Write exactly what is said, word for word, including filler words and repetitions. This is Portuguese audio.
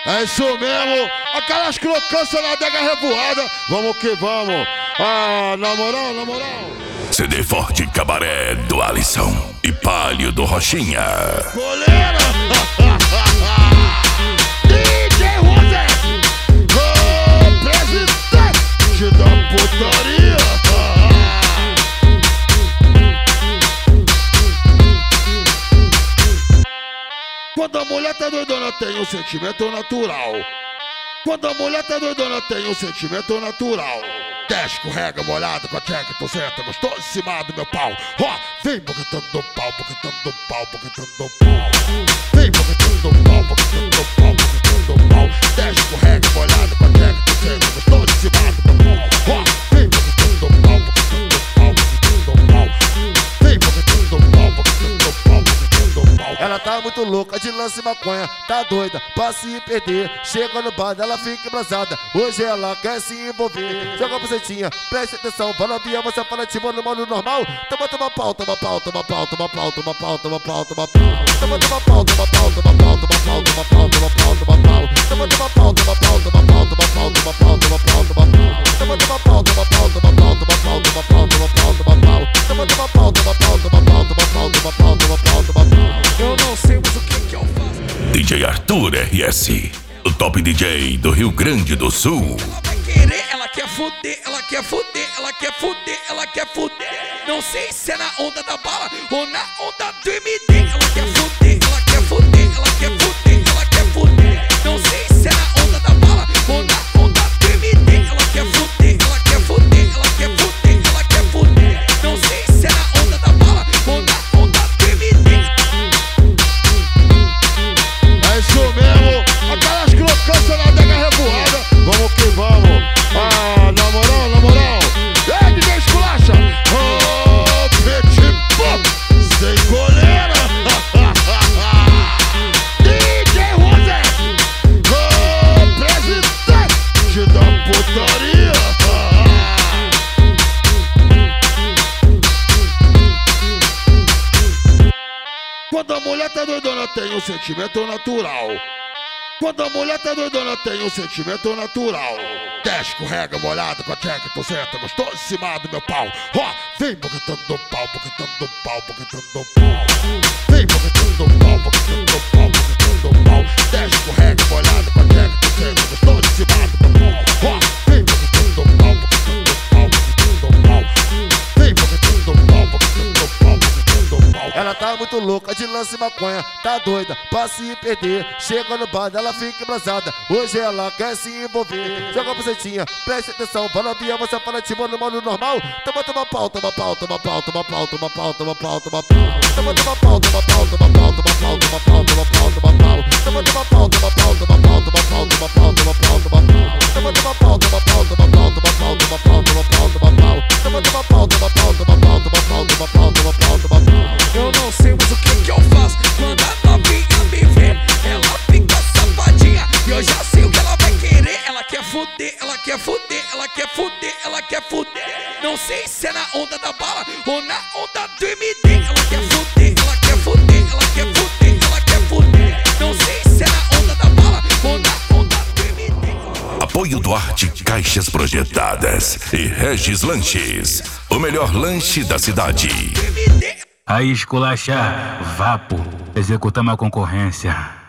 É isso mesmo, aquelas crocâncias na adega revoada. Vamos que vamos. Ah, na moral, na moral. C D Forte Cabaré do Alisson e Palio do Rochinha. Goleira! D J Rosé, o presidente da putaria. Quando a mulher tá doidona tem um sentimento natural. Quando a mulher tá doidona tem um sentimento natural. Desce, escorrega, molhado com a tcheca, tu senta, gostou de cima do meu pau. Ó, vem boquetando do pau, boquetando do pau, boquetando do pau. Vem boquetando do pau, boquetando do pau, boquetando do pau. Desce, escorrega, molhado com a tcheca, tu senta, gostou de cima do meu pau. Ó, vem boquetando do pau, boquetando do pau, boquetando do pau. Vem boquetando do pau, boquetando do pau, boquetando do pau. Ela tá muito louca de lance e maconha, tá doida pra se perder. Chega no bar, ela fica embrasada. Hoje ela quer se envolver. Joga a bucetinha, preste atenção. Fala via, você fala tipo no modo normal. Toma, toma pau, toma pau, toma pau, toma pau, toma pau, toma pau, toma pau. Toma, toma pau, toma pau, toma pau, toma pau, toma pau, toma pau, toma pau. Toma, toma pau, toma pau, toma pau, toma pau, toma pau, toma pau, toma pau. Toma, toma pau, toma pau, toma pau, toma pau, toma pau, toma pau, toma pau. Toma, toma pau, toma pau, toma pau, toma pau, toma pau, toma pau, toma pau. Eu não sei, mas o que que eu faço? D J Arthur R S, o top D J do Rio Grande do Sul. Ela vai querer, ela quer fuder, ela quer fuder, ela quer fuder, ela quer fuder. Não sei se é na onda da bala ou na onda do M D. Ela quer fuder, ela quer fuder, ela quer fuder, ela quer fuder. Não sei se é na onda da bala ou na onda do M D. Ela quer fuder, ela quer fuder, ela quer fuder, ela quer fuder. Não sei se é na onda da bala ou na onda do M D. É isso mesmo, aquelas crocâncias na adega revoada. Vamos que vamos. Ah, na moral, na moral. Ei, D J Esculacha. Oh, petit pop, sem goleira. D J Rosé, o presidente da putaria. Quando a mulher tá doidona tem um sentimento natural. Quando a mulher tá doidona tem um sentimento natural. Desce, escorrega, molhado com a tcheca, tu senta, gostou de cima do meu pau. Ó, vem boquetando do pau, boquetando do pau, boquetando do pau. Vem boquetando do pau, boquetando do pau, boquetando do pau. Desce, escorrega, molhado com a tcheca, tu senta, gostou de cima do meu pau. Ó, vem boquetando do pau, boquetando do pau, boquetando do pau. Vem boquetando do pau, boquetando do pau, boquetando do pau. Ela tá muito louca de lance e maconha, tá doida pra se perder. Chega no bar, ela fica embrasada. Hoje ela quer se envolver. Joga a bucetinha, preste atenção. Fala via, você fala tipo no modo normal. Toma, toma pau, toma pau, toma pau, toma pau, toma pau, toma pau, toma pau. Toma, toma pau, toma pau, toma pau, toma pau, toma pau, toma pau, toma pau. Toma, toma pau, toma pau, toma pau, toma pau, toma pau, toma pau, toma pau. Toma, toma pau, toma pau, toma pau, toma pau, toma pau, toma pau, toma pau. Toma, toma pau, toma pau, toma pau, toma pau, toma pau, toma pau, toma pau. Eu não sei, mas o que que eu faço? Quando a novinha me vê, ela fica safadinha. E eu já sei o que ela vai querer. Ela quer fuder, ela quer fuder, ela quer fuder, ela quer fuder. Não sei se é na onda da bala ou na onda do M D. Ela quer fuder, ela quer fuder, ela quer fuder, ela quer fuder. Não sei se é na onda da bala ou na onda do M D. Apoio Duarte Caixas Projetadas e Regis Lanches, o melhor lanche da cidade. M D. Aí esculacha, vapo, executamos a concorrência.